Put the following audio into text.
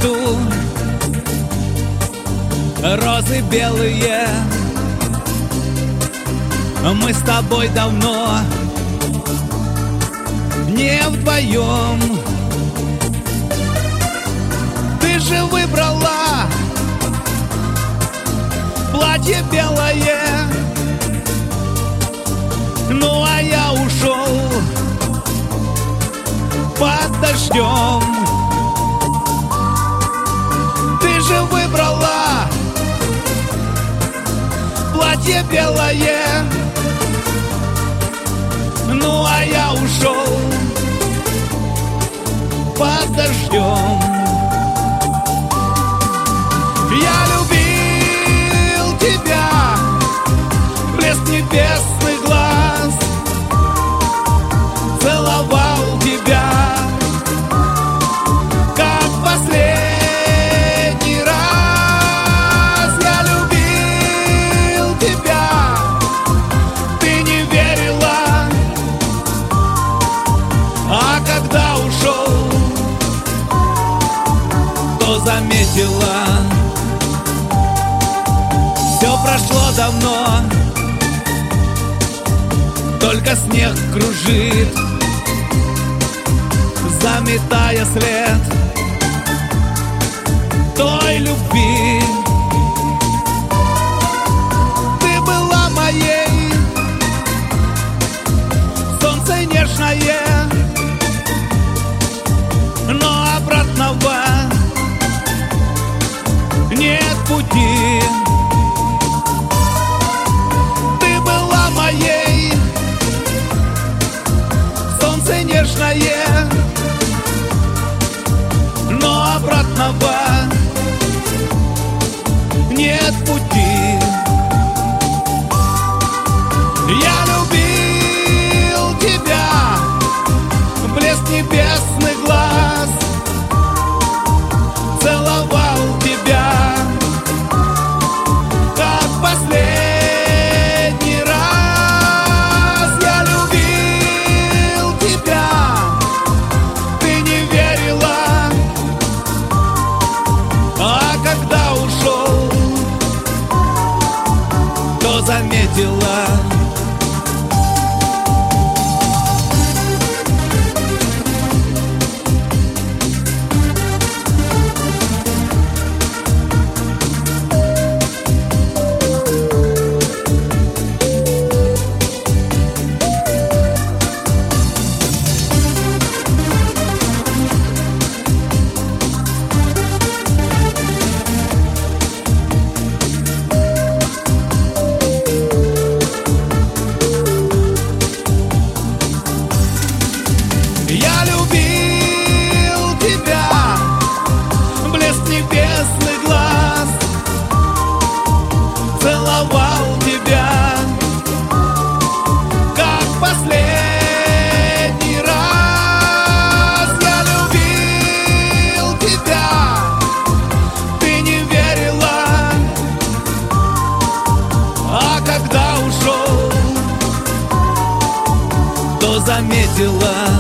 саду розы белые. Мы с тобой давно не вдвоем. Ты же выбрала платье белое, ну а я ушел под дождем. Ты же выбрала платье белое, ну а я ушел под дождем. Я любил тебя, блеск небесных глаз, целовал тебя, как последний раз. Я любил тебя, ты не верила, а когда ушел, то заметила. Все прошло давно, только снег кружит, заметая след той любви. Ты была моей, солнце нежное, но обратного нет пути. Ты была моей, солнце нежное, но обратного нет пути. Я любил тебя, блеск небесных глаз, целовал тебя, как последний раз. Я любил тебя, ты не верила, а когда ушел, то заметила. Я любил тебя, блеск небесных глаз, целовал тебя, как последний раз. Я любил тебя, ты не верила, а когда ушел, то заметила.